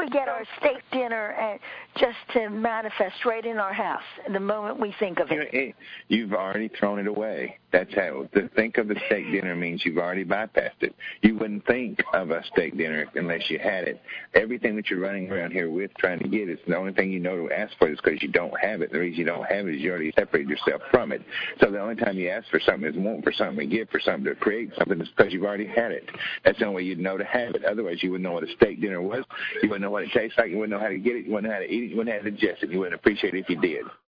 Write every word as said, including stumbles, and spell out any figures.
we get our steak dinner and just to manifest right in our house the moment we think of it? You've already thrown it away. That's how to think of the steak dinner means you've already bypassed it. You wouldn't think of a steak dinner unless you had it. Everything that you're running around here with trying to get is the only thing you know to ask for is because you don't have it. The reason you don't have it is you already separated yourself from it. So the only time you ask for something is want for something, to give for something, to create something is because you've already had it. That's the only way you'd know to have it. Otherwise, you wouldn't know what a steak dinner was. You wouldn't know what it tastes like. You wouldn't know how to get it. You wouldn't know how to eat it. You wouldn't know how to digest it. You wouldn't appreciate it if you did.